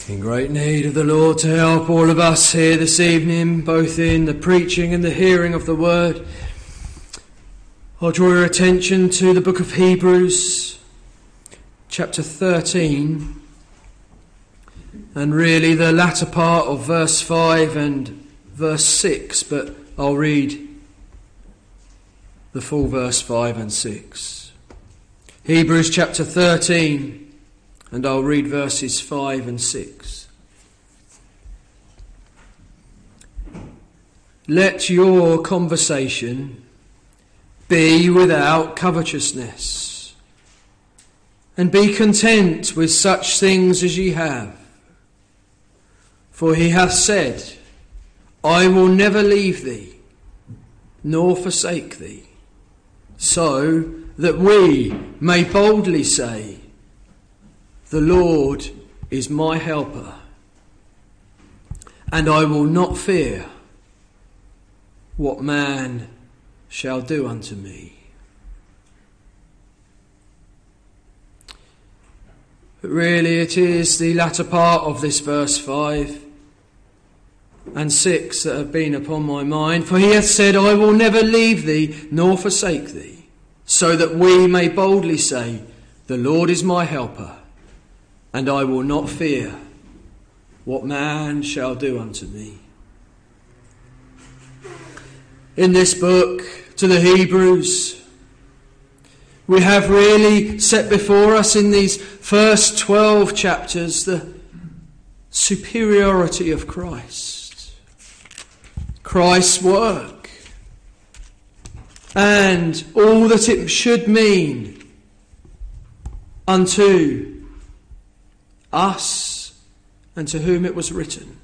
In great need of the Lord to help all of us here this evening, both in the preaching and the hearing of the word. I'll draw your attention to the book of Hebrews, chapter 13, and really the latter part of verse 5 and verse 6, but I'll read the full verse 5 and 6. Hebrews chapter 13, and I'll read verses 5 and 6. Let your conversation be without covetousness, and be content with such things as ye have. For he hath said, I will never leave thee, nor forsake thee, so that we may boldly say, the Lord is my helper, and I will not fear what man shall do unto me. But really it is the latter part of this verse 5 and 6 that have been upon my mind. For he hath said, I will never leave thee nor forsake thee, so that we may boldly say, the Lord is my helper, and I will not fear what man shall do unto me. In this book to the Hebrews, we have really set before us in these first 12 chapters the superiority of Christ, Christ's work, and all that it should mean unto us and to whom it was written.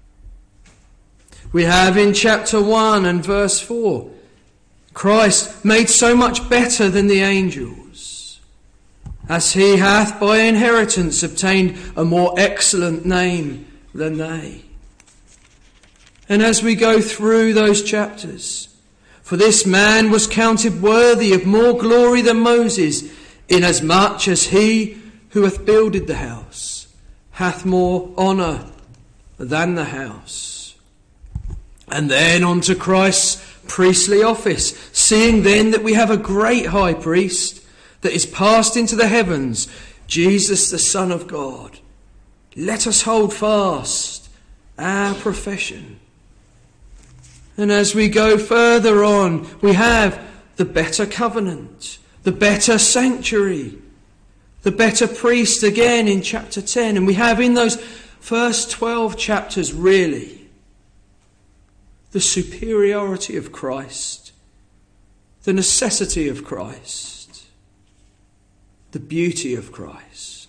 We have in chapter 1 and verse 4, Christ made so much better than the angels, as he hath by inheritance obtained a more excellent name than they. And as we go through those chapters, for this man was counted worthy of more glory than Moses, inasmuch as he who hath builded the house hath more honour than the house. And then on to Christ's priestly office, seeing then that we have a great high priest that is passed into the heavens, Jesus the Son of God. Let us hold fast our profession. And as we go further on, we have the better covenant, the better sanctuary, the better priest again in chapter 10. And we have in those first 12 chapters really the superiority of Christ, the necessity of Christ, the beauty of Christ.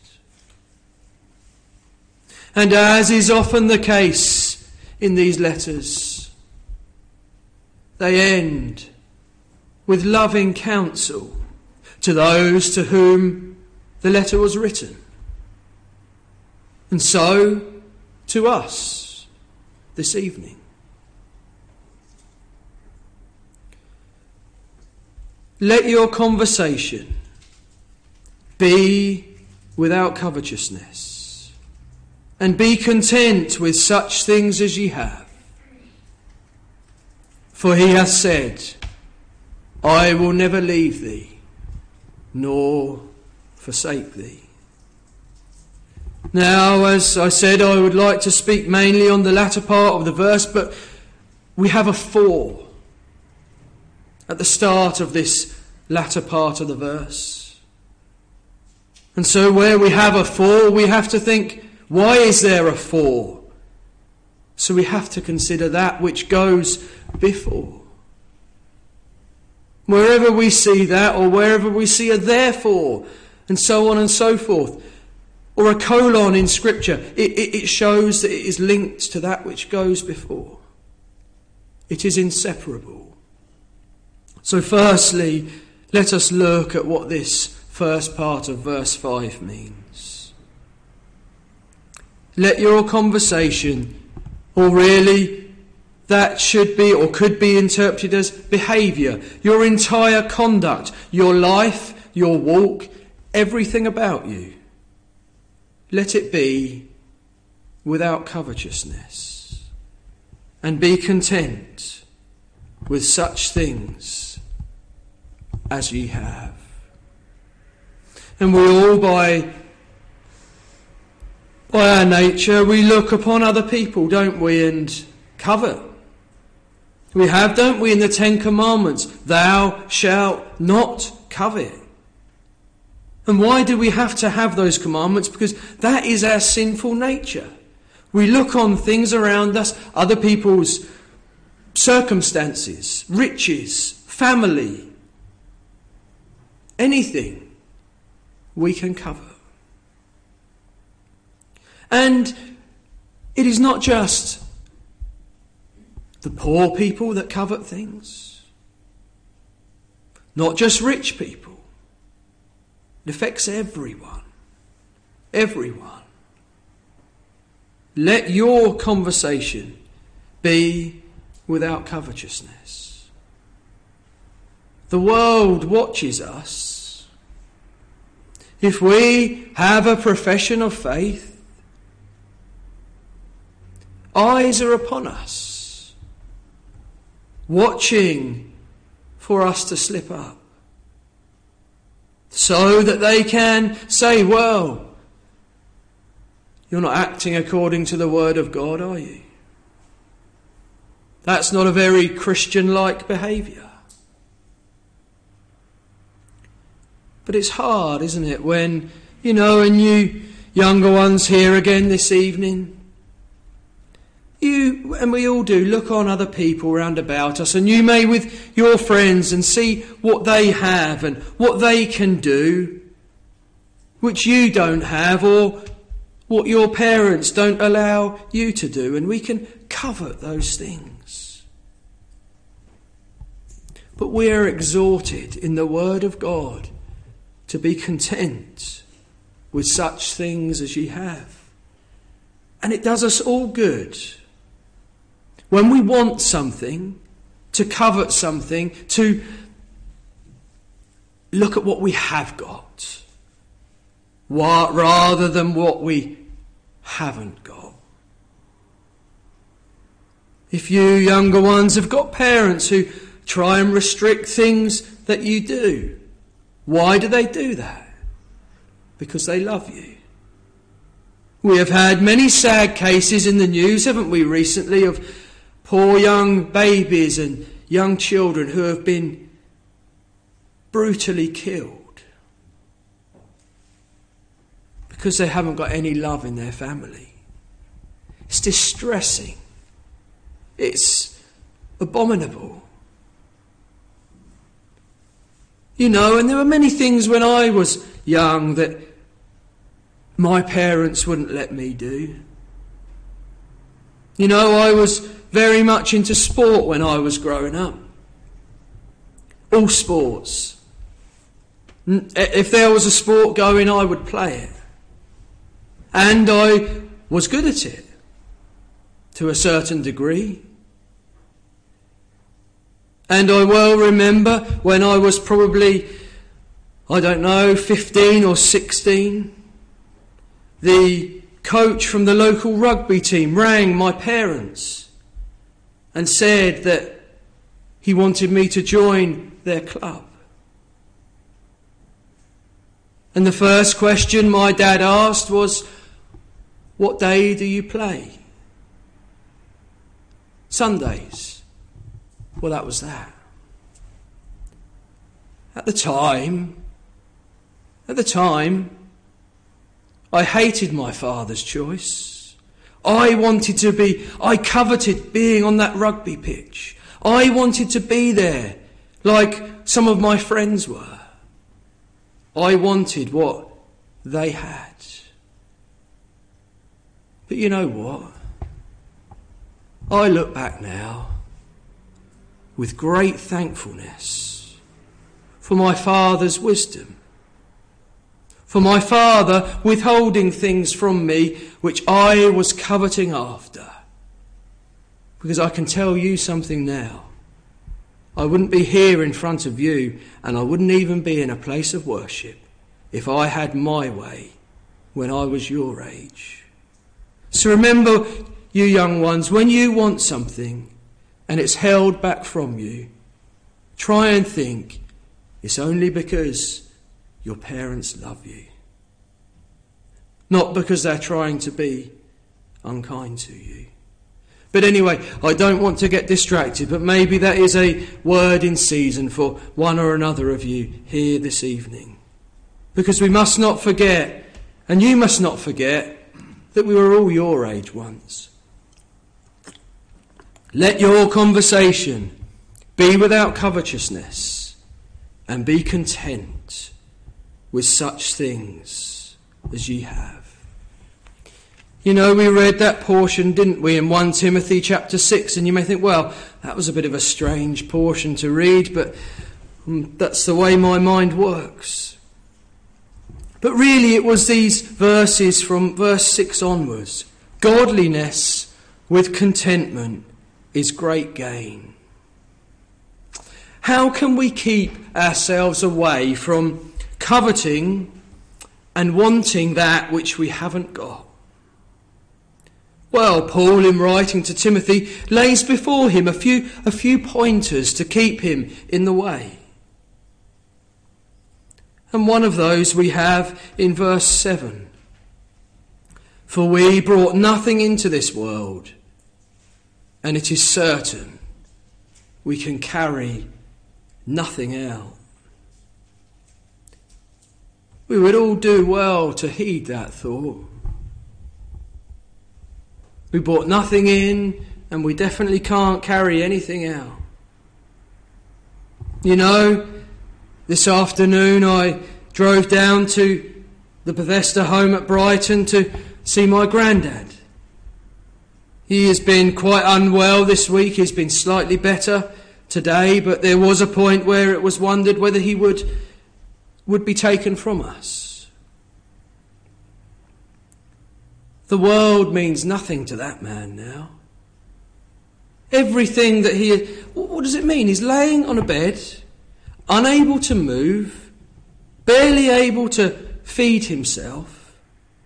And as is often the case in these letters, they end with loving counsel to those to whom the letter was written. And so, to us this evening. Let your conversation be without covetousness, and be content with such things as ye have. For he hath said, I will never leave thee, nor forsake thee. Now, as I said, I would like to speak mainly on the latter part of the verse, but we have a for at the start of this latter part of the verse. And so where we have a for, we have to think, why is there a for? So we have to consider that which goes before. Wherever we see that, or wherever we see a therefore, and so on and so forth, or a colon in Scripture, it shows that it is linked to that which goes before. It is inseparable. So firstly, let us look at what this first part of verse 5 means. Let your conversation, or really that should be or could be interpreted as behaviour, your entire conduct, your life, your walk, everything about you, let it be without covetousness, and be content with such things as ye have. And we all, by our nature, we look upon other people, don't we, and covet. We have, don't we, in the Ten Commandments, thou shalt not covet. And why do we have to have those commandments? Because that is our sinful nature. We look on things around us, other people's circumstances, riches, family, anything we can cover. And it is not just the poor people that covet things, not just rich people. It affects everyone. Everyone. Let your conversation be without covetousness. The world watches us. If we have a profession of faith, eyes are upon us, watching for us to slip up, so that they can say, well, you're not acting according to the word of God, are you? That's not a very Christian-like behaviour. But it's hard, isn't it, when, and you younger ones here again this evening, you, and we all do, look on other people round about us, and you may with your friends and see what they have and what they can do, which you don't have, or what your parents don't allow you to do, and we can covet those things. But we are exhorted in the Word of God to be content with such things as ye have. And it does us all good. When we want something, to covet something, to look at what we have got, rather than what we haven't got. If you younger ones have got parents who try and restrict things that you do, why do they do that? Because they love you. We have had many sad cases in the news, haven't we, recently, of poor young babies and young children who have been brutally killed because they haven't got any love in their family. It's distressing. It's abominable. And there were many things when I was young that my parents wouldn't let me do. I was very much into sport when I was growing up. All sports. If there was a sport going, I would play it. And I was good at it, to a certain degree. And I well remember when I was probably, 15 or 16, the coach from the local rugby team rang my parents and said that he wanted me to join their club. And the first question my dad asked was, what day do you play? Sundays. Well, that was that. At the time, I hated my father's choice. I coveted being on that rugby pitch. I wanted to be there like some of my friends were. I wanted what they had. But you know what? I look back now with great thankfulness for my father's wisdom, for my father withholding things from me which I was coveting after. Because I can tell you something now. I wouldn't be here in front of you, and I wouldn't even be in a place of worship if I had my way when I was your age. So remember, you young ones, when you want something and it's held back from you, try and think it's only because your parents love you, not because they're trying to be unkind to you. But anyway, I don't want to get distracted, but maybe that is a word in season for one or another of you here this evening. Because we must not forget, and you must not forget, that we were all your age once. Let your conversation be without covetousness, and be content with such things as ye have. You know, we read that portion, didn't we, in 1 Timothy chapter 6, and you may think, well, that was a bit of a strange portion to read, but that's the way my mind works. But really it was these verses from verse 6 onwards. Godliness with contentment is great gain. How can we keep ourselves away from coveting and wanting that which we haven't got? Well, Paul, in writing to Timothy, lays before him a few pointers to keep him in the way. And one of those we have in verse 7. For we brought nothing into this world, and it is certain we can carry nothing out. We would all do well to heed that thought. We brought nothing in, and we definitely can't carry anything out. You know, this afternoon I drove down to the Bethesda home at Brighton to see my granddad. He has been quite unwell this week. He's been slightly better today, but there was a point where it was wondered whether he would be taken from us. The world means nothing to that man now. Everything that he... What does it mean? He's laying on a bed, unable to move, barely able to feed himself.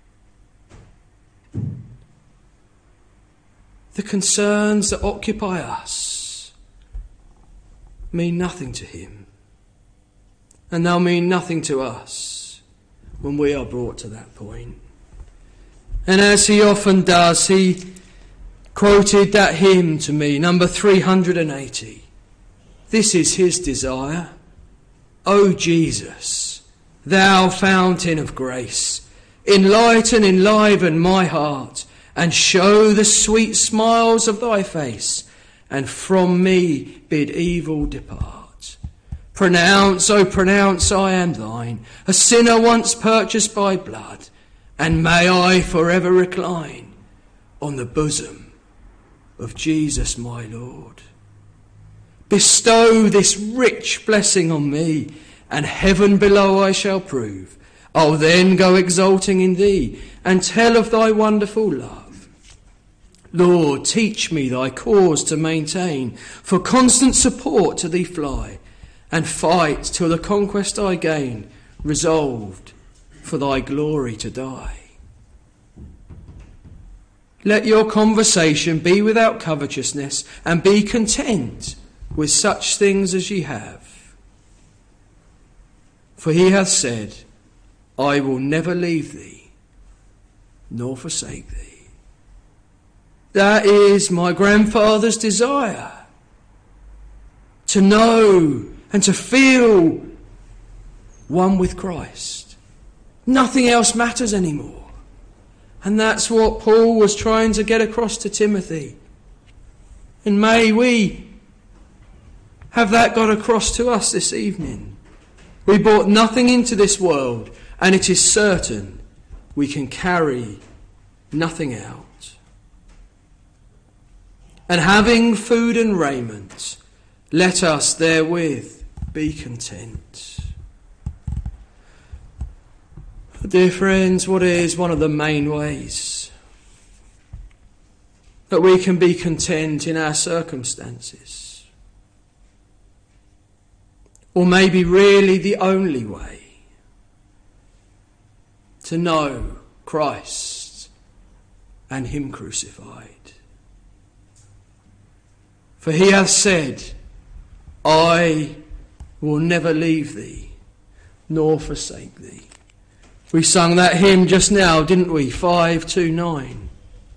The concerns that occupy us mean nothing to him. And they'll mean nothing to us when we are brought to that point. And as he often does, he quoted that hymn to me, number 380. This is his desire. O Jesus, thou fountain of grace, enliven my heart, and show the sweet smiles of thy face, and from me bid evil depart. Pronounce, O pronounce, I am thine, a sinner once purchased by blood, and may I forever recline on the bosom of Jesus my Lord. Bestow this rich blessing on me, and heaven below I shall prove. I'll then go exulting in thee, and tell of thy wonderful love. Lord, teach me thy cause to maintain, for constant support to thee fly, and fight till the conquest I gain, resolved for thy glory to die. Let your conversation be without covetousness, and be content with such things as ye have. For he hath said, I will never leave thee, nor forsake thee. That is my grandfather's desire, to know and to feel one with Christ. Nothing else matters anymore. And that's what Paul was trying to get across to Timothy. And may we have that got across to us this evening. We brought nothing into this world, and it is certain we can carry nothing out. And having food and raiment, let us therewith be content. Dear friends, what is one of the main ways that we can be content in our circumstances? Or maybe really the only way? To know Christ and him crucified. For he hath said, I will never leave thee, nor forsake thee. We sung that hymn just now, didn't we? 529.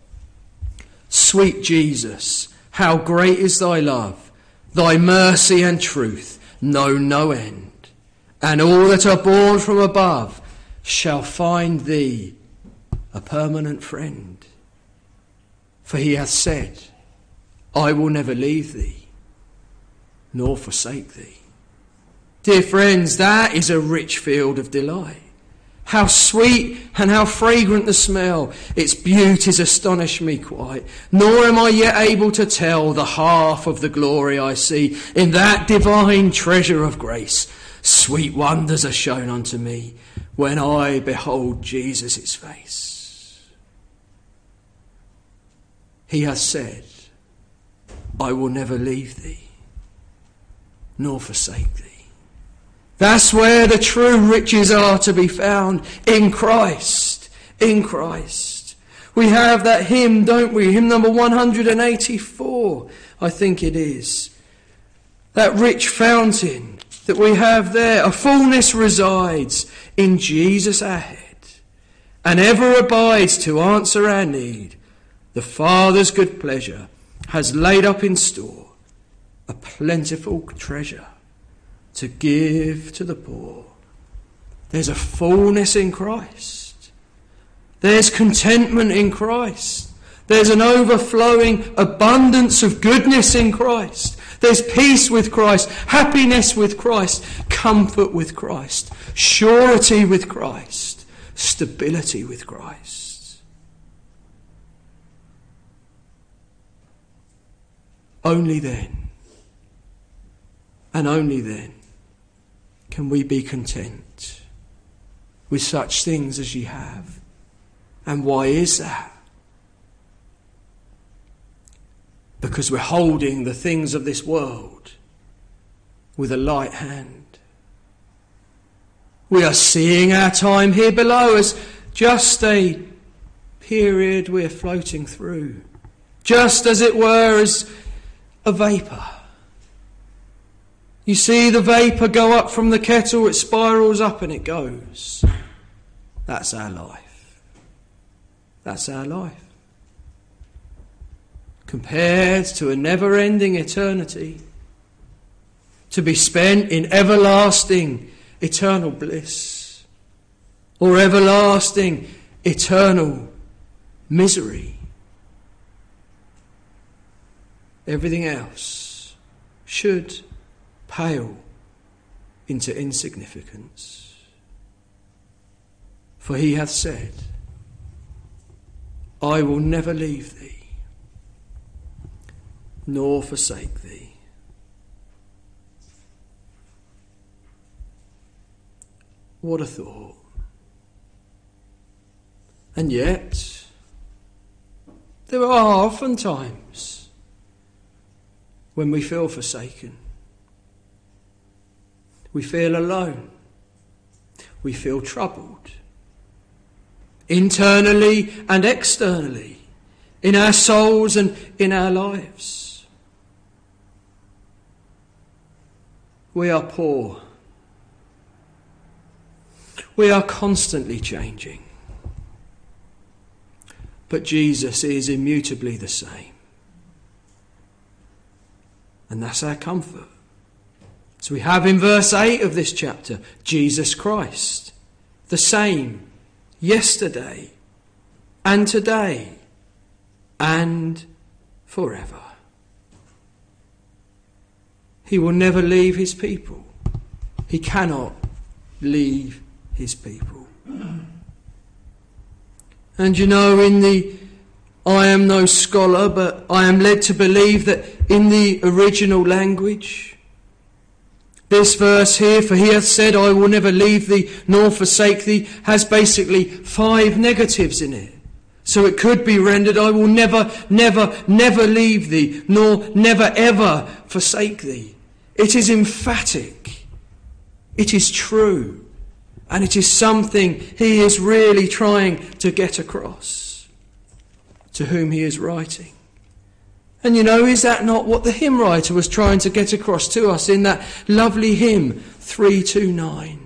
Sweet Jesus, how great is thy love, thy mercy and truth know no end. And all that are born from above shall find thee a permanent friend. For he hath said, I will never leave thee, nor forsake thee. Dear friends, that is a rich field of delight. How sweet and how fragrant the smell. Its beauties astonish me quite. Nor am I yet able to tell the half of the glory I see in that divine treasure of grace. Sweet wonders are shown unto me when I behold Jesus' face. He has said, I will never leave thee, nor forsake thee. That's where the true riches are to be found, in Christ, in Christ. We have that hymn, don't we? Hymn number 184, I think it is. That rich fountain that we have there, a fullness resides in Jesus our head, and ever abides to answer our need. The Father's good pleasure has laid up in store a plentiful treasure to give to the poor. There's a fullness in Christ. There's contentment in Christ. There's an overflowing abundance of goodness in Christ. There's peace with Christ, happiness with Christ, comfort with Christ, surety with Christ, stability with Christ. Only then, and only then, can we be content with such things as ye have. And why is that? Because we're holding the things of this world with a light hand. We are seeing our time here below as just a period we're floating through, just as it were as a vapour. You see the vapour go up from the kettle, it spirals up and it goes. That's our life. That's our life. Compared to a never-ending eternity, to be spent in everlasting, eternal bliss, or everlasting, eternal misery. Everything else should pale into insignificance. For he hath said, I will never leave thee, nor forsake thee. What a thought. And yet, there are often times when we feel forsaken. We feel alone. We feel troubled. Internally and externally. In our souls and in our lives. We are poor. We are constantly changing. But Jesus is immutably the same. And that's our comfort. So we have in verse 8 of this chapter, Jesus Christ, the same yesterday and today and forever. He will never leave his people. He cannot leave his people. And you know, I am no scholar, but I am led to believe that in the original language, this verse here, for he hath said, I will never leave thee nor forsake thee, has basically 5 negatives in it. So it could be rendered, I will never, never, never leave thee, nor never ever forsake thee. It is emphatic. It is true. And it is something he is really trying to get across. to whom he is writing. And you know, is that not what the hymn writer was trying to get across to us in that lovely hymn 329?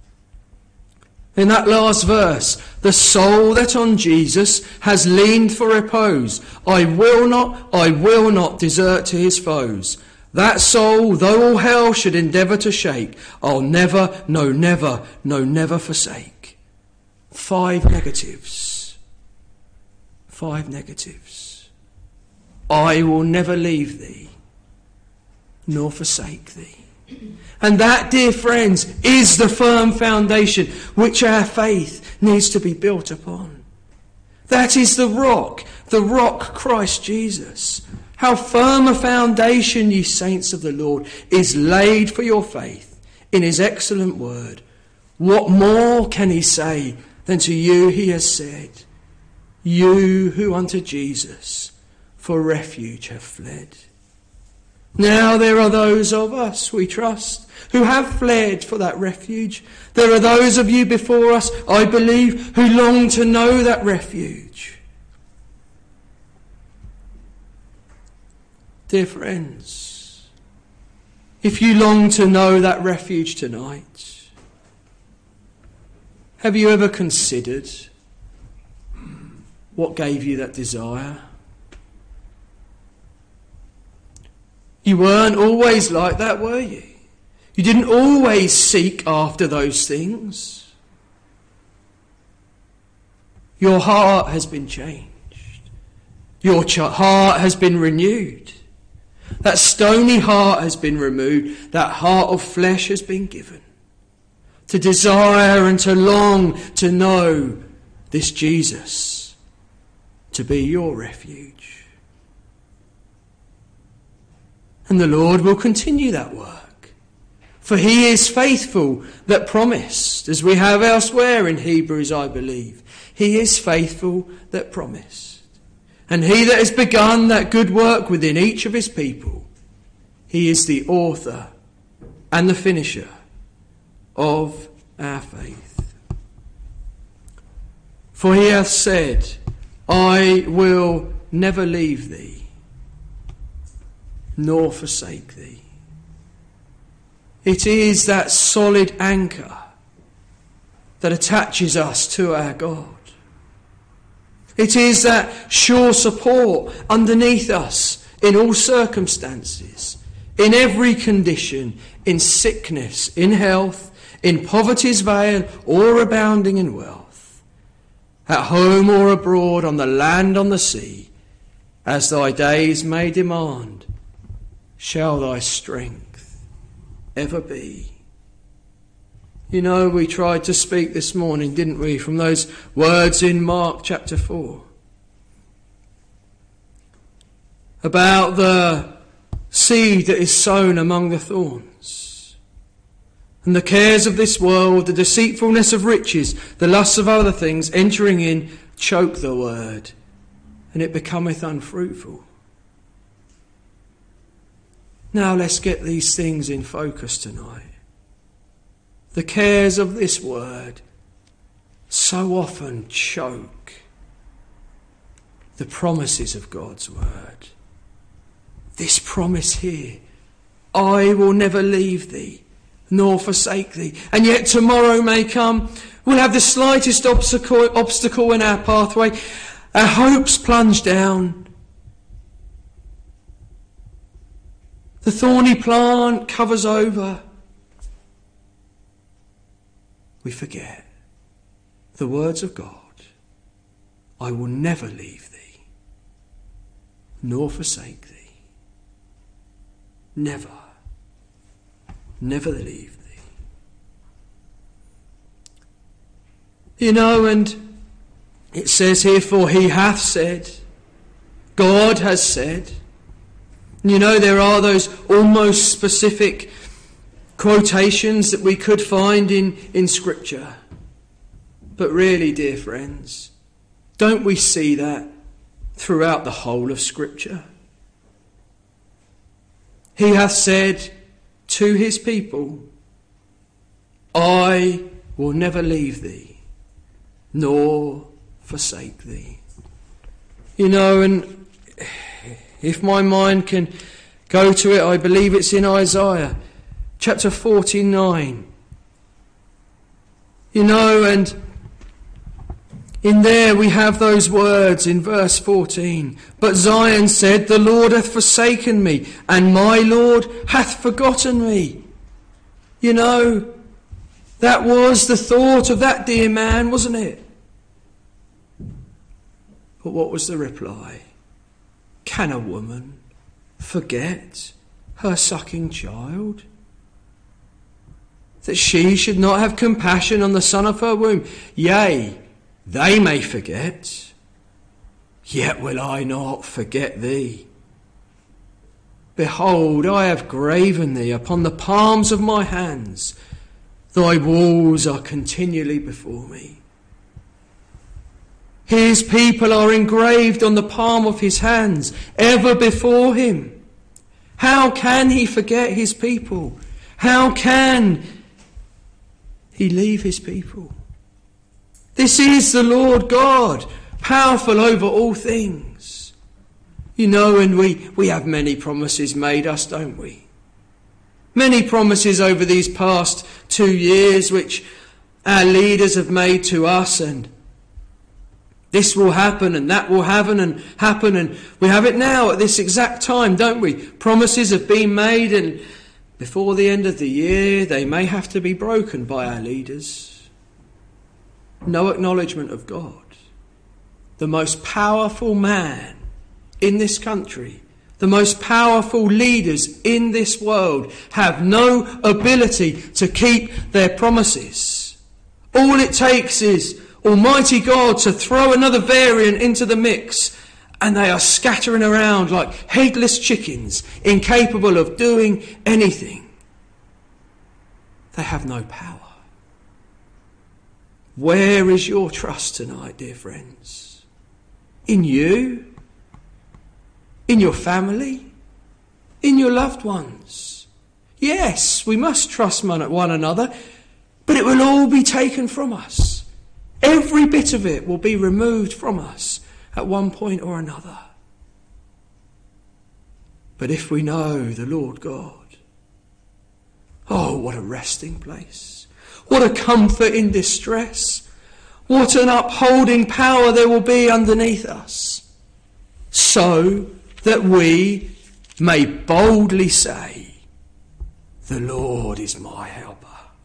In that last verse, the soul that on Jesus has leaned for repose, I will not desert to his foes. That soul, though all hell should endeavour to shake, I'll never, no never forsake. 5 negatives. 5 negatives. I will never leave thee, nor forsake thee. And that, dear friends, is the firm foundation which our faith needs to be built upon. That is the rock Christ Jesus. How firm a foundation, ye saints of the Lord, is laid for your faith in his excellent word. What more can he say than to you he has said, you who unto Jesus for refuge have fled. Now there are those of us, we trust, who have fled for that refuge. There are those of you before us, I believe, who long to know that refuge. Dear friends, if you long to know that refuge tonight, have you ever considered what gave you that desire? You weren't always like that, were you? You didn't always seek after those things. Your heart has been changed. Your heart has been renewed. That stony heart has been removed. That heart of flesh has been given. To desire and to long to know this Jesus, to be your refuge. And the Lord will continue that work. For he is faithful that promised, as we have elsewhere in Hebrews, I believe. He is faithful that promised. And he that has begun that good work within each of his people, he is the author and the finisher of our faith. For he hath said, I will never leave thee, nor forsake thee. It is that solid anchor that attaches us to our God. It is that sure support underneath us in all circumstances, in every condition, in sickness, in health, in poverty's vale, or abounding in wealth, at home or abroad, on the land, on the sea, as thy days may demand, shall thy strength ever be. You know, we tried to speak this morning, didn't we, from those words in Mark chapter 4 about the seed that is sown among the thorns, and the cares of this world, the deceitfulness of riches, the lusts of other things entering in, choke the word, and it becometh unfruitful. Now let's get these things in focus tonight. The cares of this word so often choke the promises of God's word. This promise here, I will never leave thee, nor forsake thee. And yet tomorrow may come, we'll have the slightest obstacle in our pathway, our hopes plunge down. The thorny plant covers over. We forget the words of God. I will never leave thee, nor forsake thee. Never, never leave thee. You know, and it says here, for he hath said, God has said. You know, there are those almost specific quotations that we could find in Scripture. But really, dear friends, don't we see that throughout the whole of Scripture? He hath said to his people, I will never leave thee, nor forsake thee. And if my mind can go to it, I believe it's in Isaiah chapter 49. And in there we have those words in verse 14. But Zion said, the Lord hath forsaken me, and my Lord hath forgotten me. That was the thought of that dear man, wasn't it? But what was the reply? Can a woman forget her sucking child? That she should not have compassion on the son of her womb? Yea, they may forget, yet will I not forget thee. Behold, I have graven thee upon the palms of my hands. Thy walls are continually before me. His people are engraved on the palm of his hands, ever before him. How can he forget his people? How can he leave his people? This is the Lord God, powerful over all things. And we have many promises made us, don't we? Many promises over these past 2 years which our leaders have made to us, and this will happen and that will happen, and we have it now at this exact time, don't we? Promises have been made, and before the end of the year they may have to be broken by our leaders. No acknowledgement of God. The most powerful man in this country, the most powerful leaders in this world have no ability to keep their promises. All it takes is Almighty God to throw another variant into the mix, and they are scattering around like headless chickens, incapable of doing anything. They have no power. Where is your trust tonight, dear friends? In you? In your family? In your loved ones? Yes, we must trust one another, but it will all be taken from us. Every bit of it will be removed from us at one point or another. But if we know the Lord God, oh, what a resting place. What a comfort in distress. What an upholding power there will be underneath us. So that we may boldly say, the Lord is my helper.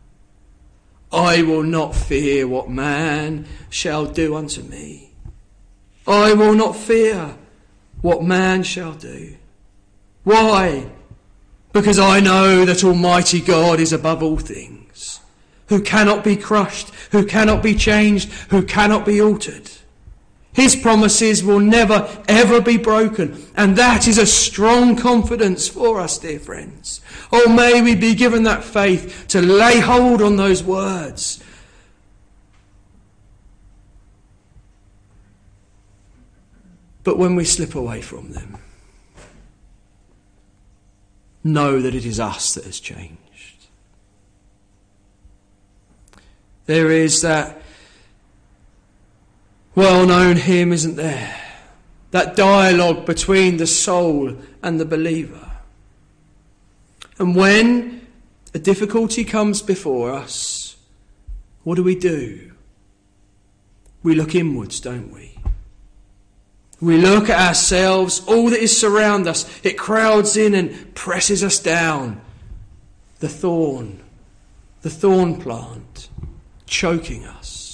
I will not fear what man shall do unto me. I will not fear what man shall do. Why? Because I know that Almighty God is above all things, who cannot be crushed, who cannot be changed, who cannot be altered. His promises will never, ever be broken. And that is a strong confidence for us, dear friends. Oh, may we be given that faith to lay hold on those words. But when we slip away from them, know that it is us that has changed. There is that well-known hymn, isn't there? That dialogue between the soul and the believer. And when a difficulty comes before us, what do? We look inwards, don't we? We look at ourselves, all that is surround us. It crowds in and presses us down. The thorn plant, choking us.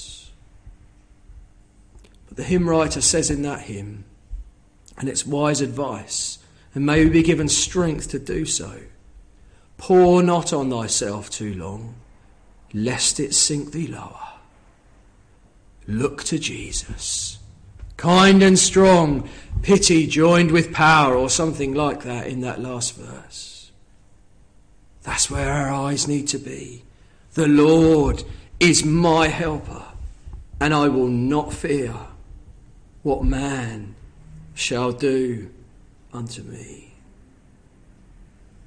The hymn writer says in that hymn, and it's wise advice, and may we be given strength to do so. Pour not on thyself too long, lest it sink thee lower. Look to Jesus, kind and strong, pity joined with power, or something like that in that last verse. That's where our eyes need to be. The Lord is my helper, and I will not fear what man shall do unto me.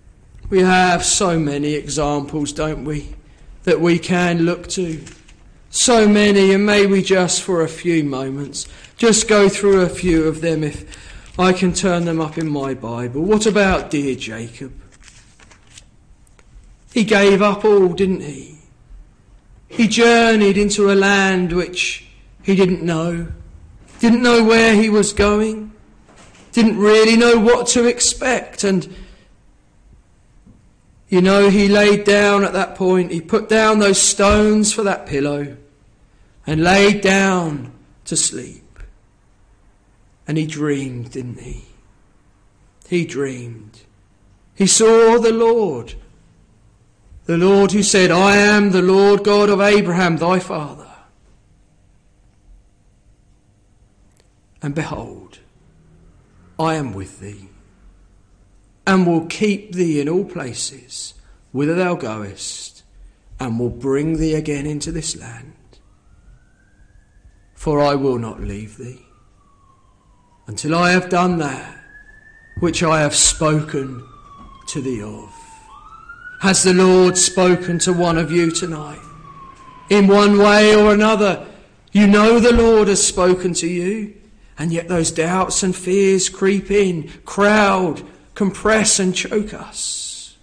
We have so many examples, don't we, that we can look to. So many, and may we just for a few moments just go through a few of them if I can turn them up in my Bible. What about dear Jacob? He gave up all, didn't he? He journeyed into a land which he didn't know where he was going, didn't really know what to expect. And, you know, he laid down at that point, he put down those stones for that pillow and laid down to sleep. And he dreamed, didn't he? He dreamed. He saw the Lord who said, I am the Lord God of Abraham, thy father. And behold, I am with thee, and will keep thee in all places whither thou goest, and will bring thee again into this land. For I will not leave thee until I have done that which I have spoken to thee of. Has the Lord spoken to one of you tonight? In one way or another, you know the Lord has spoken to you, and yet those doubts and fears creep in, crowd, compress and choke us.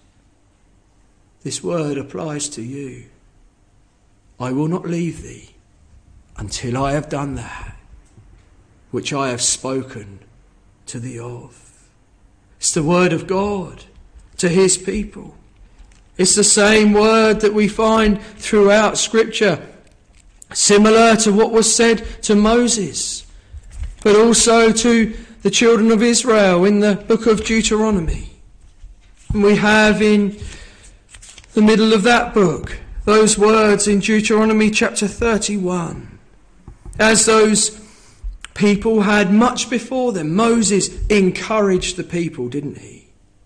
This word applies to you. I will not leave thee until I have done that which I have spoken to thee of. It's the word of God to his people. It's the same word that we find throughout Scripture, similar to what was said to Moses, but also to the children of Israel in the book of Deuteronomy. And we have in the middle of that book those words in Deuteronomy chapter 31. As those people had much before them, Moses encouraged the people, didn't he?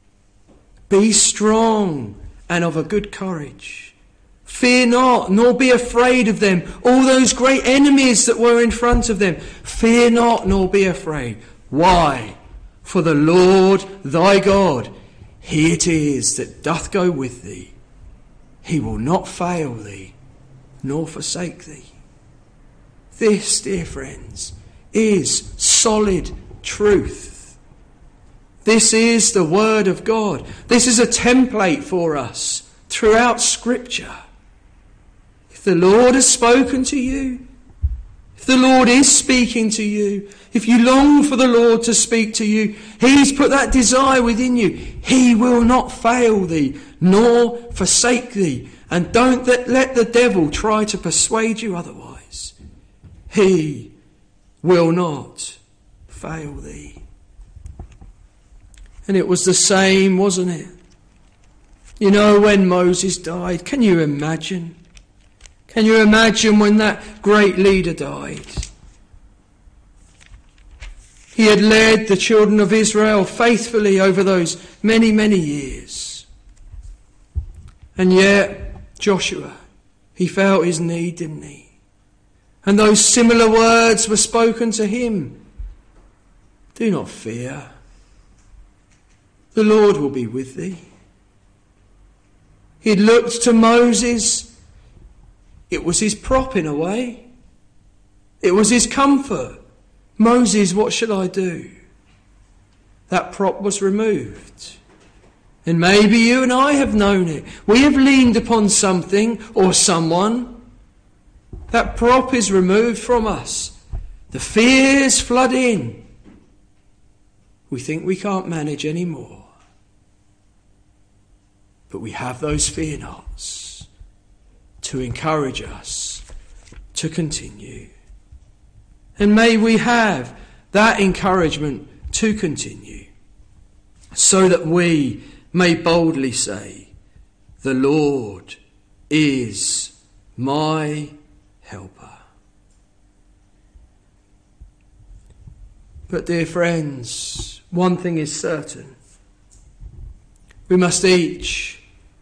Be strong and of a good courage. Fear not, nor be afraid of them. All those great enemies that were in front of them. Fear not, nor be afraid. Why? For the Lord thy God, he it is that doth go with thee. He will not fail thee, nor forsake thee. This, dear friends, is solid truth. This is the word of God. This is a template for us throughout Scripture. If the Lord has spoken to you, if the Lord is speaking to you, if you long for the Lord to speak to you, he's put that desire within you. He will not fail thee, nor forsake thee. And don't let the devil try to persuade you otherwise. He will not fail thee. And it was the same, wasn't it? You know, when Moses died, can you imagine? Can you imagine when that great leader died? He had led the children of Israel faithfully over those many, many years. And yet, Joshua, he felt his need, didn't he? And those similar words were spoken to him. Do not fear. The Lord will be with thee. He'd looked to Moses. It was his prop in a way. It was his comfort. Moses, what shall I do? That prop was removed. And maybe you and I have known it. We have leaned upon something or someone. That prop is removed from us. The fears flood in. We think we can't manage anymore. But we have those fear nots to encourage us to continue. And may we have that encouragement to continue, so that we may boldly say, the Lord is my helper. But dear friends, one thing is certain. We must each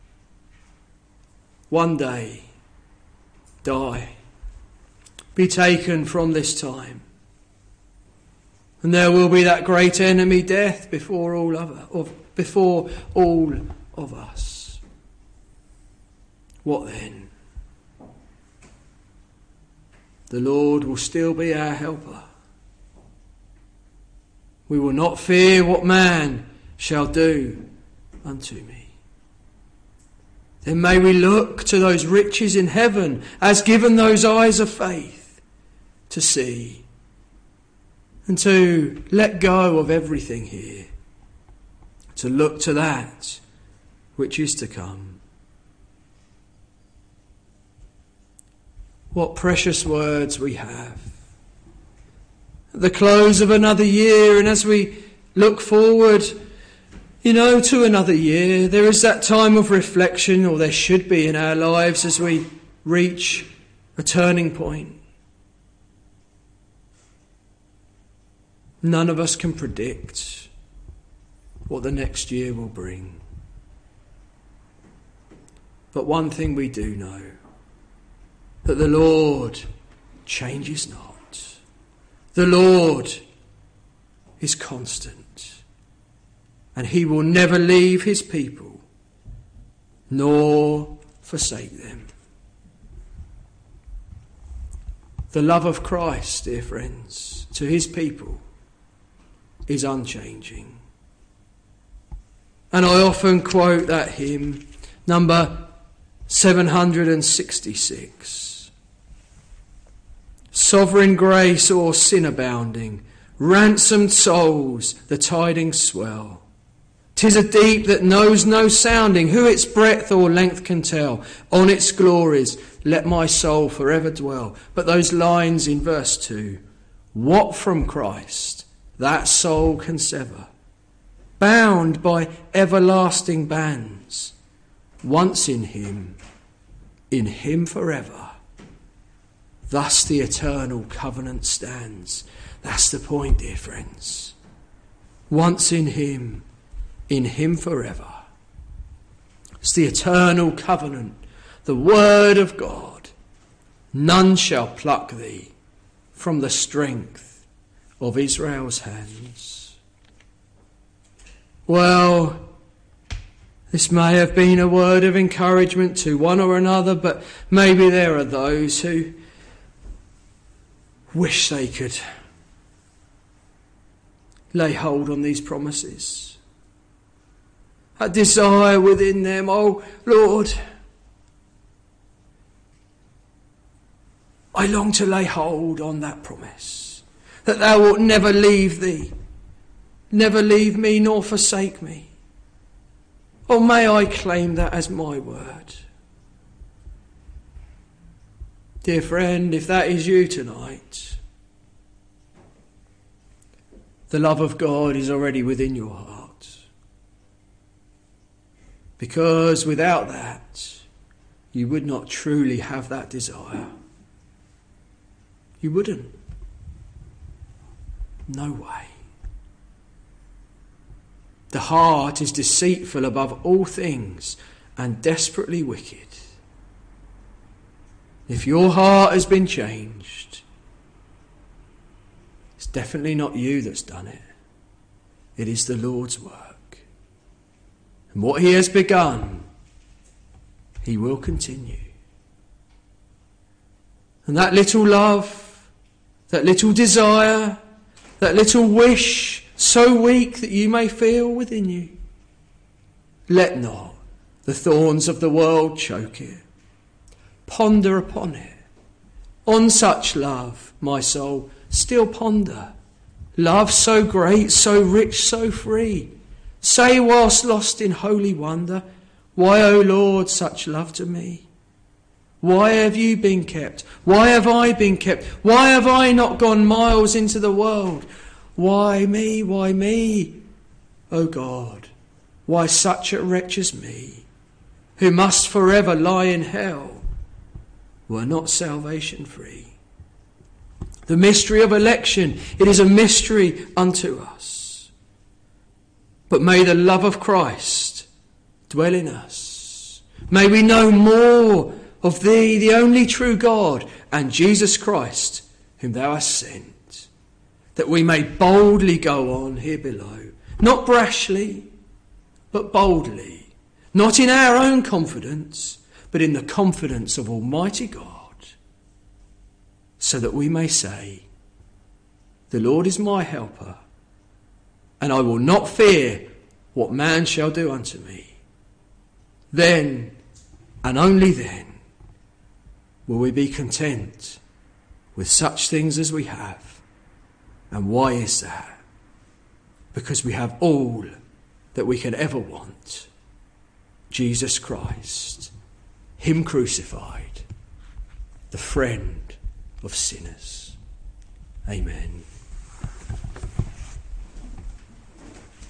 one day die, be taken from this time. And there will be that great enemy, death, before all of us. What then? the Lord will still be our helper. We will not fear what man shall do unto me. Then may we look to those riches in heaven as given those eyes of faith to see and to let go of everything here, to look to that which is to come. What precious words we have. At the close of another year, and as we look forward, to another year, there is that time of reflection, or there should be in our lives as we reach a turning point. None of us can predict what the next year will bring. But one thing we do know, that the Lord changes not. The Lord is constant, and he will never leave his people, nor forsake them. The love of Christ, dear friends, to his people is unchanging. And I often quote that hymn, number 766. Sovereign grace o'er sin abounding, ransomed souls the tidings swell. 'Tis a deep that knows no sounding, who its breadth or length can tell? On its glories let my soul forever dwell. But those lines in verse 2, what from Christ that soul can sever? Bound by everlasting bands, once in him forever. Thus the eternal covenant stands. That's the point, dear friends. Once in him forever. It's the eternal covenant, the word of God. None shall pluck thee from the strength of Israel's hands. Well, this may have been a word of encouragement to one or another, but maybe there are those who wish they could lay hold on these promises. A desire within them, oh Lord, I long to lay hold on that promise, that thou wilt never leave thee, never leave me nor forsake me. Oh, may I claim that as my word. Dear friend, if that is you tonight, the love of God is already within your heart. Because without that, you would not truly have that desire. You wouldn't. No way. The heart is deceitful above all things and desperately wicked. If your heart has been changed, it's definitely not you that's done it. It is the Lord's work. And what he has begun, he will continue. And that little love, that little desire, that little wish, so weak that you may feel within you, let not the thorns of the world choke it. Ponder upon it. On such love, my soul, still ponder. Love so great, so rich, so free. Say whilst lost in holy wonder, why, O Lord, such love to me? Why have you been kept? Why have I been kept? Why have I not gone miles into the world? Why me? Why me? O God, why such a wretch as me, who must forever lie in hell, were not salvation free? The mystery of election, it is a mystery unto us. But may the love of Christ dwell in us. May we know more of thee, the only true God, and Jesus Christ, whom thou hast sent, that we may boldly go on here below, not brashly, but boldly, not in our own confidence, but in the confidence of Almighty God. so that we may say, "The Lord is my helper, and I will not fear what man shall do unto me." Then, and only then, will we be content with such things as we have. And why is that? Because we have all that we could ever want. Jesus Christ, him crucified, the friend of sinners. Amen.